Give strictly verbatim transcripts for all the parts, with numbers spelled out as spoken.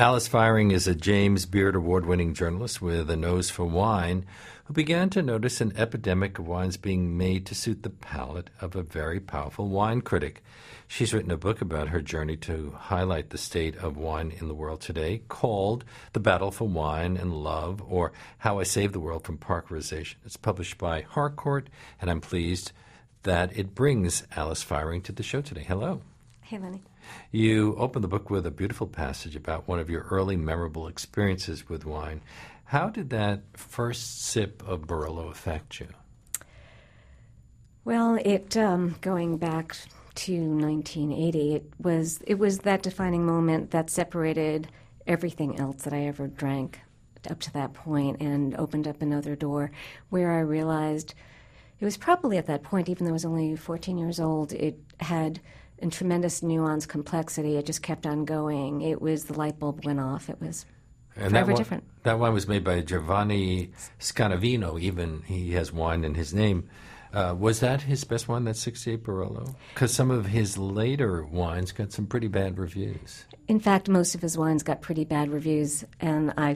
Alice Feiring is a James Beard Award-winning journalist with a nose for wine who began to notice an epidemic of wines being made to suit the palate of a very powerful wine critic. She's written a book about her journey to highlight the state of wine in the world today called The Battle for Wine and Love, or How I Saved the World from Parkerization. It's published by Harcourt, and I'm pleased that it brings Alice Feiring to the show today. Hello. Hey, Lenny. You open the book with a beautiful passage about one of your early memorable experiences with wine. How did that first sip of Barolo affect you? Well, it um, going back to nineteen eighty, it was it was that defining moment that separated everything else that I ever drank up to that point and opened up another door where I realized it was probably at that point, even though I was only fourteen years old, it had and tremendous nuance, complexity. It just kept on going. It was the light bulb went off. It was and forever that one, different. That wine was made by Giovanni Scanavino. Even he has wine in his name. Uh, was that his best wine, that sixty-eight Barolo? Because some of his later wines got some pretty bad reviews. In fact, most of his wines got pretty bad reviews, and I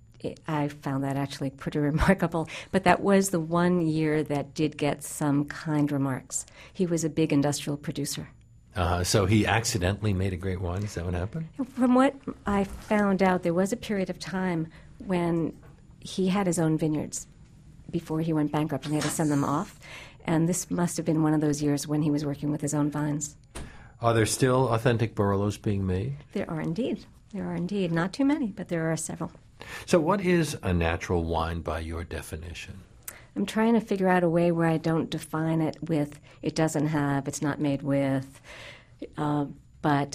I found that actually pretty remarkable. But that was the one year that did get some kind remarks. He was a big industrial producer. Uh, so he accidentally made a great wine? Is that what happened? From what I found out, there was a period of time when he had his own vineyards before he went bankrupt and he had to send them off. And this must have been one of those years when he was working with his own vines. Are there still authentic Barolos being made? There are indeed. There are indeed. Not too many, but there are several. So what is a natural wine by your definition? I'm trying to figure out a way where I don't define it with it doesn't have, it's not made with, uh, but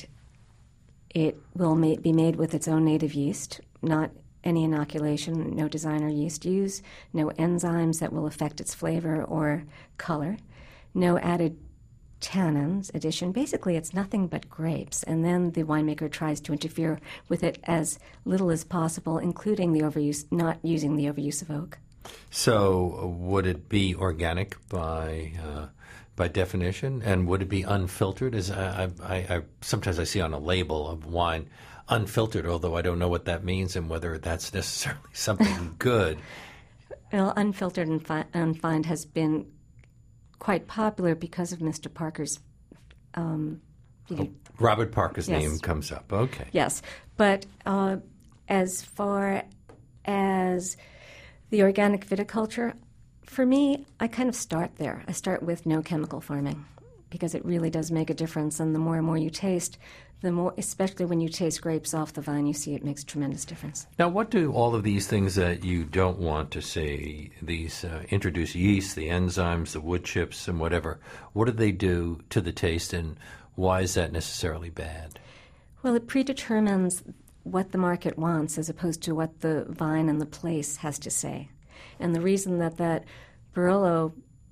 it will ma- be made with its own native yeast, not any inoculation, no designer yeast use, no enzymes that will affect its flavor or color, no added tannins addition. Basically, it's nothing but grapes, and then the winemaker tries to interfere with it as little as possible, including the overuse, not using the overuse of oak. So would it be organic by uh, by definition, and would it be unfiltered? As I, I, I sometimes I see on a label of wine, unfiltered, although I don't know what that means and whether that's necessarily something good. Well, unfiltered and fi- unfined has been quite popular because of Mister Parker's. Um, you know, oh, Robert Parker's yes. name comes up. Okay. Yes, but uh, as far as the organic viticulture, for me, I kind of start there. I start with no chemical farming because it really does make a difference. And the more and more you taste, the more, especially when you taste grapes off the vine, you see it makes a tremendous difference. Now, what do all of these things that you don't want to see, these uh, introduced yeast, the enzymes, the wood chips, and whatever, what do they do to the taste, and why is that necessarily bad? Well, it predetermines what the market wants as opposed to what the vine and the place has to say. And the reason that that Barolo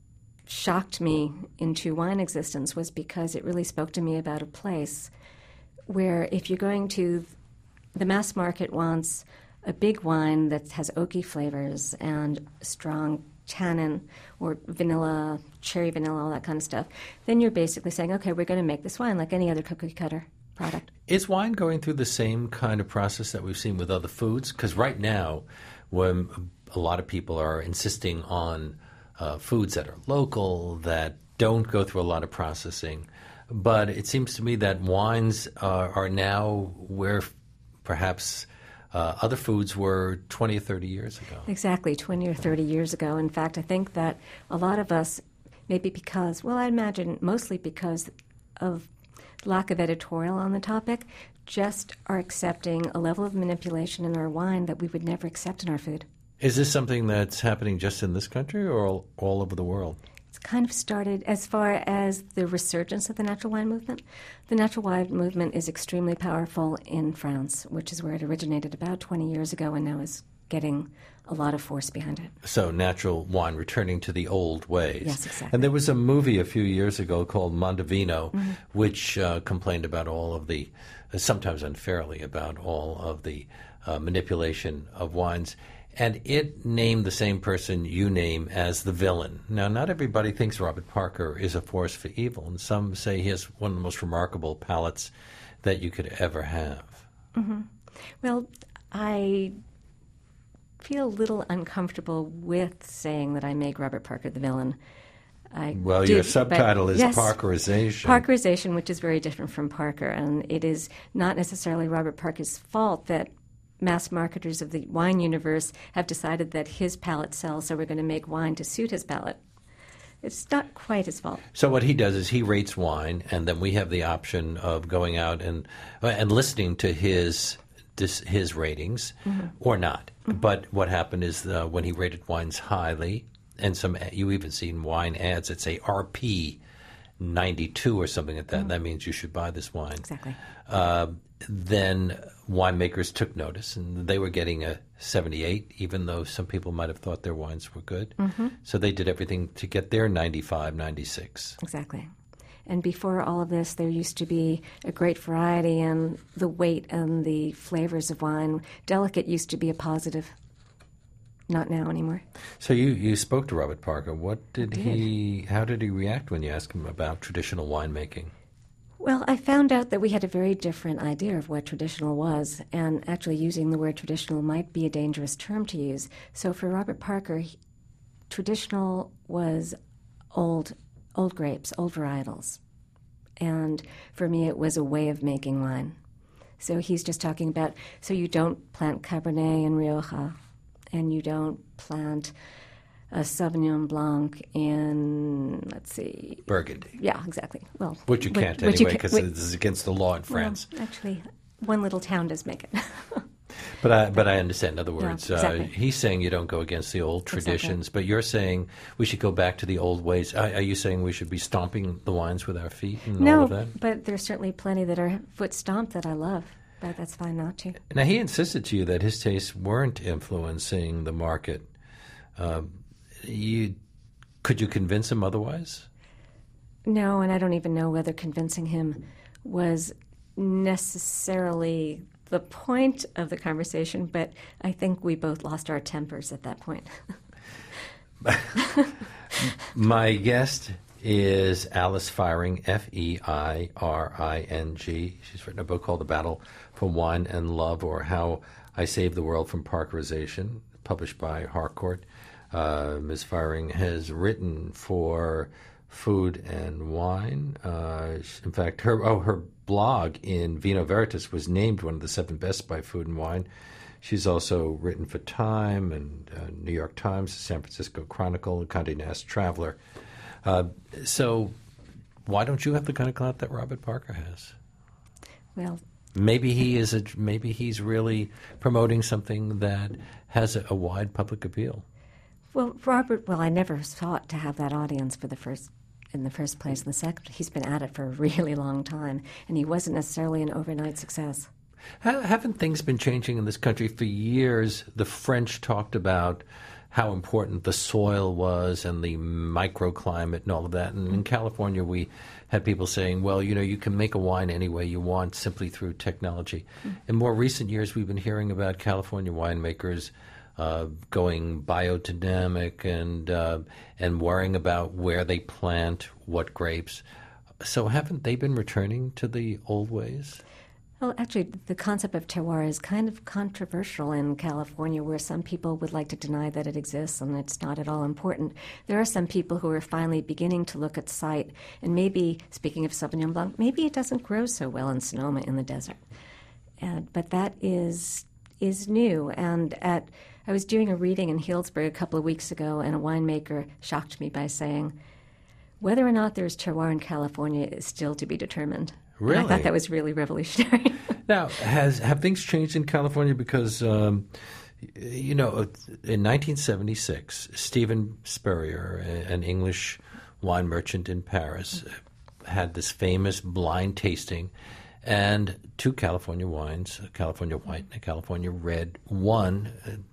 shocked me into wine existence was because it really spoke to me about a place where if you're going to, the mass market wants a big wine that has oaky flavors and strong tannin or vanilla, cherry vanilla, all that kind of stuff, then you're basically saying, okay, we're going to make this wine like any other cookie cutter product. Is wine going through the same kind of process that we've seen with other foods? Because right now, when a lot of people are insisting on uh, foods that are local, that don't go through a lot of processing, but it seems to me that wines uh, are now where perhaps uh, other foods were twenty or thirty years ago. Exactly, twenty or thirty years ago. In fact, I think that a lot of us, maybe because, well, I imagine mostly because of lack of editorial on the topic, just are accepting a level of manipulation in our wine that we would never accept in our food. Is this something that's happening just in this country or all, all over the world? It's kind of started as far as the resurgence of the natural wine movement. The natural wine movement is extremely powerful in France, which is where it originated about twenty years ago and now is getting a lot of force behind it. So natural wine returning to the old ways. Yes, exactly. And there was a movie a few years ago called Mondovino, mm-hmm. which uh, complained about all of the, uh, sometimes unfairly, about all of the uh, manipulation of wines. And it named the same person you name as the villain. Now, not everybody thinks Robert Parker is a force for evil, and some say he has one of the most remarkable palates that you could ever have. Mm-hmm. Well, I feel a little uncomfortable with saying that I make Robert Parker the villain. I well, do, your subtitle is yes, Parkerization. Parkerization, which is very different from Parker. And it is not necessarily Robert Parker's fault that mass marketers of the wine universe have decided that his palate sells, so we're going to make wine to suit his palate. It's not quite his fault. So what he does is he rates wine, and then we have the option of going out and and listening to his this, his ratings mm-hmm. or not. Mm-hmm. But what happened is uh, when he rated wines highly, and some you even seen wine ads that say R P ninety-two or something like that. Mm-hmm. That means you should buy this wine. Exactly. Uh, then winemakers took notice, and they were getting a seventy-eight, even though some people might have thought their wines were good. Mm-hmm. So they did everything to get their ninety-five, ninety-six. Exactly. And before all of this, there used to be a great variety in the weight and the flavors of wine. Delicate used to be a positive. Not now anymore. So you, you spoke to Robert Parker. What did, did he? How did he react when you asked him about traditional winemaking? Well, I found out that we had a very different idea of what traditional was, and actually using the word traditional might be a dangerous term to use. So for Robert Parker, he, traditional was old, old grapes, old varietals. And for me, it was a way of making wine. So he's just talking about, so you don't plant Cabernet in Rioja, and you don't plant a Sauvignon Blanc in, let's see... Burgundy. Yeah, exactly. Well, Which you can't which, anyway, because this is against the law in France. Well, actually, one little town does make it. But I, but I understand. In other words, yeah, exactly. uh, he's saying you don't go against the old traditions, exactly. But you're saying we should go back to the old ways. Are, are you saying we should be stomping the wines with our feet and no, all of that? But there's certainly plenty that are foot stomped that I love. But that's fine not to. Now, he insisted to you that his tastes weren't influencing the market. Uh, you Could you convince him otherwise? No, and I don't even know whether convincing him was necessarily the point of the conversation, but I think we both lost our tempers at that point. My guest is Alice Feiring, F E I R I N G. She's written a book called The Battle for Wine and Love, or How I Saved the World from Parkerization, published by Harcourt. Uh, Miz Feiring has written for Food and Wine. Uh, in fact, her oh her blog in Vino Veritas was named one of the seven best by Food and Wine. She's also written for Time and uh, New York Times, San Francisco Chronicle, and Condé Nast Traveler. Uh, so why don't you have the kind of clout that Robert Parker has? Well, maybe he is. A, maybe he's really promoting something that has a, a wide public appeal. Well, Robert. Well, I never sought to have that audience for the first, in the first place. And the second, he's been at it for a really long time, and he wasn't necessarily an overnight success. Haven't things been changing in this country for years? The French talked about how important the soil was and the microclimate and all of that. And in California, we had people saying, well, you know, you can make a wine any way you want simply through technology. Mm-hmm. In more recent years, we've been hearing about California winemakers uh, going biodynamic and uh, and worrying about where they plant what grapes. So haven't they been returning to the old ways? Well, actually, the concept of terroir is kind of controversial in California, where some people would like to deny that it exists and it's not at all important. There are some people who are finally beginning to look at site, and maybe, speaking of Sauvignon Blanc, maybe it doesn't grow so well in Sonoma in the desert. And, but that is is new. And at I was doing a reading in Healdsburg a couple of weeks ago, and a winemaker shocked me by saying, whether or not there's terroir in California is still to be determined. Really? And I thought that was really revolutionary. Now, has have things changed in California? Because, um, you know, in nineteen seventy-six, Stephen Spurrier, an English wine merchant in Paris, had this famous blind tasting, and two California wines, a California White and a California Red, won.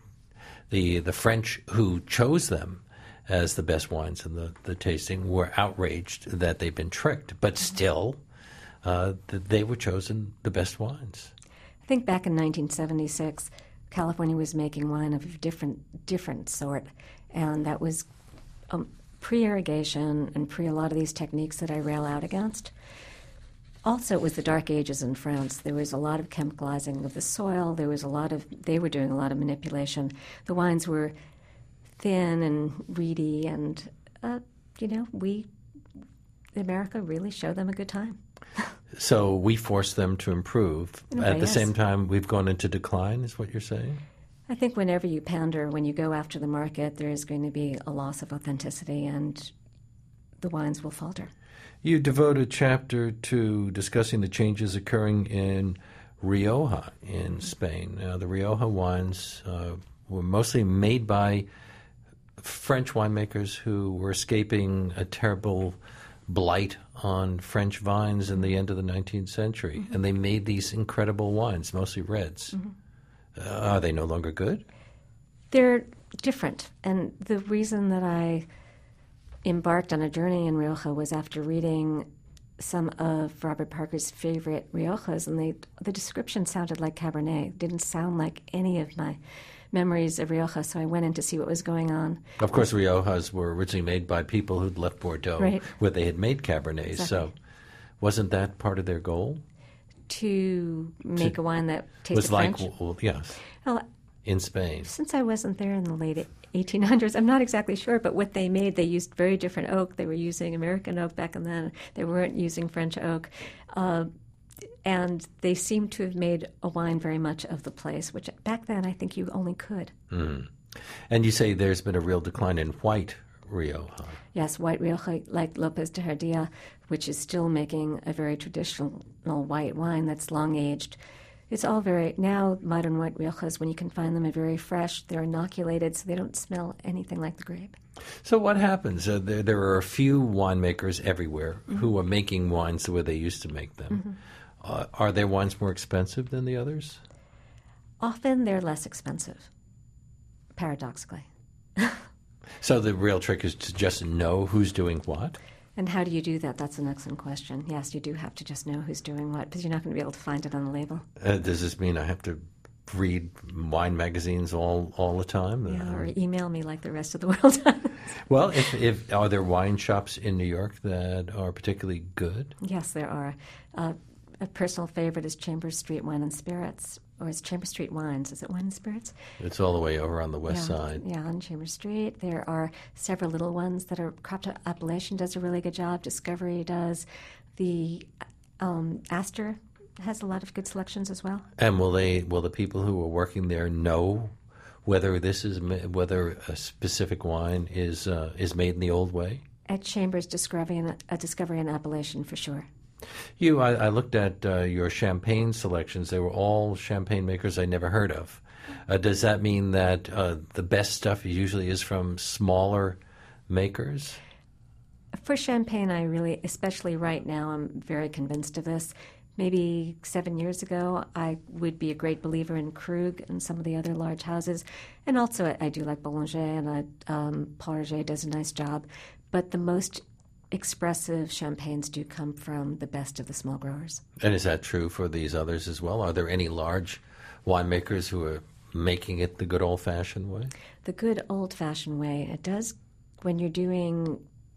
The, the French who chose them as the best wines in the, the tasting were outraged that they've been tricked, but still... Uh, they were chosen the best wines. I think back in nineteen seventy-six, California was making wine of a different different sort, and that was um, pre-irrigation and pre a lot of these techniques that I rail out against. Also, it was the Dark Ages in France. There was a lot of chemicalizing of the soil. There was a lot of, they were doing a lot of manipulation. The wines were thin and reedy, and, uh, you know, we, America, really showed them a good time. So we forced them to improve. In a At way, the yes. same time, we've gone into decline, is what you're saying? I think whenever you pander, when you go after the market, there is going to be a loss of authenticity, and the wines will falter. You devote a chapter to discussing the changes occurring in Rioja in Spain. Now, the Rioja wines uh, were mostly made by French winemakers who were escaping a terrible blight on French vines in the end of the nineteenth century. Mm-hmm. And they made these incredible wines, mostly reds. Mm-hmm. Uh, are they no longer good? They're different. And the reason that I embarked on a journey in Rioja was after reading some of Robert Parker's favorite Riojas, and they, the description sounded like Cabernet. It didn't sound like any of my memories of Rioja, so I went in to see what was going on. Of course, Riojas were originally made by people who'd left Bordeaux, right, where they had made Cabernets. Exactly. So wasn't that part of their goal? To make to, a wine that tasted was like, French? Well, yes, well, in Spain. Since I wasn't there in the late eighteen hundreds, I'm not exactly sure, but what they made, they used very different oak. They were using American oak back then. They weren't using French oak. Uh, and they seem to have made a wine very much of the place, which back then I think you only could. Mm. And you say there's been a real decline in white Rioja. Yes, white Rioja, like Lopez de Herdia, which is still making a very traditional white wine that's long-aged. It's all very, now modern white Riojas, when you can find them, are very fresh. They're inoculated, so they don't smell anything like the grape. So what happens? Uh, there, there are a few winemakers everywhere mm-hmm. who are making wines the way they used to make them. Mm-hmm. Uh, are their wines more expensive than the others? Often they're less expensive, paradoxically. So the real trick is to just know who's doing what? And how do you do that? That's an excellent question. Yes, you do have to just know who's doing what, because you're not going to be able to find it on the label. Uh, does this mean I have to read wine magazines all, all the time? Yeah, or email me like the rest of the world does. Well, if, if are there wine shops in New York that are particularly good? Yes, there are. Uh, a personal favorite is Chambers Street Wine and Spirits, or is Chambers Street Wines? Is it Wine and Spirits? It's all the way over on the west yeah, side. Yeah, on Chambers Street. There are several little ones that are, Crop Appellation does a really good job. Discovery does. The um, Astor has a lot of good selections as well. And will they? Will the people who are working there know whether this is whether a specific wine is uh, is made in the old way? At Chambers, Discovery and a Discovery and Appellation for sure. You, I, I looked at uh, your champagne selections. They were all champagne makers I never heard of. Uh, does that mean that uh, the best stuff usually is from smaller makers? For champagne, I really, especially right now, I'm very convinced of this. Maybe seven years ago, I would be a great believer in Krug and some of the other large houses. And also, I, I do like Boulanger, and I, um, Paul Roger does a nice job. But the most expressive champagnes do come from the best of the small growers. And is that true for these others as well? Are there any large winemakers who are making it the good old-fashioned way? The good old-fashioned way. It does, when you're doing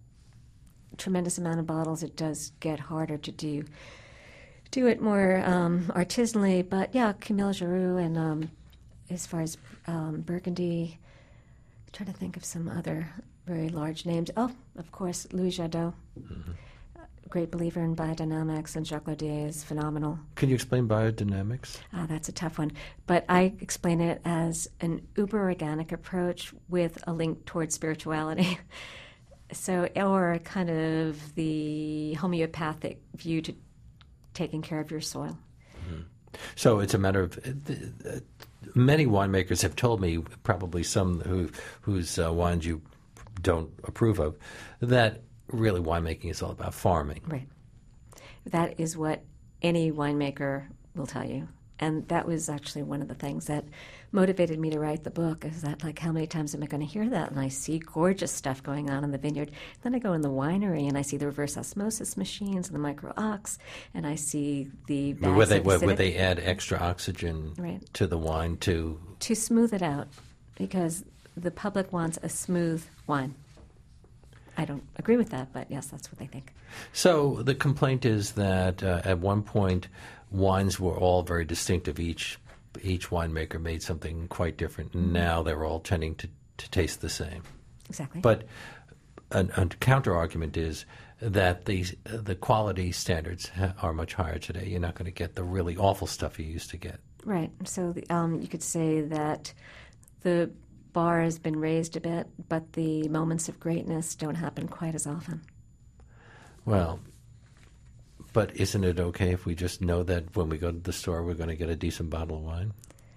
a tremendous amount of bottles, it does get harder to do do it more um, artisanally. But yeah, Camille Giroux, and um, as far as um, Burgundy, I'm trying to think of some other very large names. Oh, of course, Louis Jadot. Mm-hmm. Great believer in biodynamics, and Jacques Laudier is phenomenal. Can you explain biodynamics? Uh, that's a tough one. But I explain it as an uber-organic approach with a link towards spirituality. So, or kind of the homeopathic view to taking care of your soil. Mm-hmm. So it's a matter of... Uh, many winemakers have told me, probably some who whose uh, wines you don't approve of, that really winemaking is all about farming. Right. That is what any winemaker will tell you. And that was actually one of the things that motivated me to write the book, is that, like, how many times am I going to hear that? And I see gorgeous stuff going on in the vineyard. Then I go in the winery and I see the reverse osmosis machines and the micro-ox, and I see the bags where they, of where, acidic, where they add extra oxygen right. to the wine to... To smooth it out, because the public wants a smooth wine. I I don't agree with that, but yes, that's what they think. So the complaint is that uh, at one point wines were all very distinctive. Each each winemaker made something quite different. And now they're all tending to, to taste the same. Exactly. But a, a counter argument is that the the quality standards ha- are much higher today. You're not going to get the really awful stuff you used to get. Right. So the, um, you could say that the bar has been raised a bit, but the moments of greatness don't happen quite as often. Well, but isn't it okay if we just know that when we go to the store we're going to get a decent bottle of wine?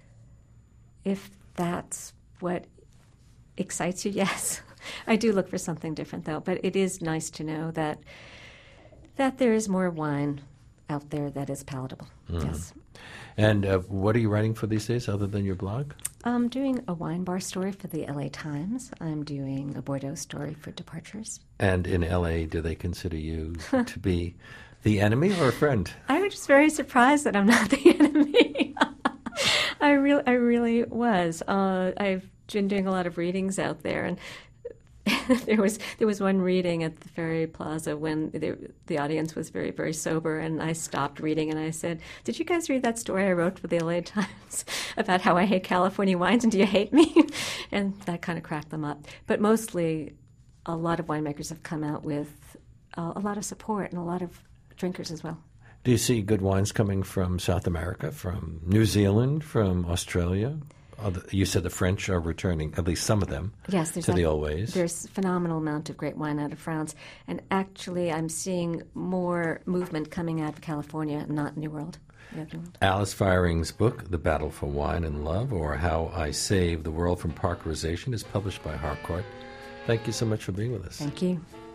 If that's what excites you, yes. I do look for something different, though. But it is nice to know that that there is more wine out there that is palatable. Mm-hmm. Yes. And uh, what are you writing for these days, other than your blog? I'm doing a wine bar story for the L A Times. I'm doing a Bordeaux story for Departures. And in L A, do they consider you to be the enemy or a friend? I was just very surprised that I'm not the enemy. I really, I really was. Uh, I've been doing a lot of readings out there, and there was there was one reading at the Ferry Plaza when the, the audience was very, very sober, and I stopped reading and I said, "Did you guys read that story I wrote for the L A Times about how I hate California wines, and do you hate me?" And that kind of cracked them up. But mostly, a lot of winemakers have come out with uh, a lot of support and a lot of drinkers as well. Do you see good wines coming from South America, from New Zealand, from Australia? You said the French are returning, at least some of them, yes, to the old ways. There's a phenomenal amount of great wine out of France. And actually, I'm seeing more movement coming out of California, not New World. New World. Alice Feiring's book, The Battle for Wine and Love, or How I Saved the World from Parkerization, is published by Harcourt. Thank you so much for being with us. Thank you.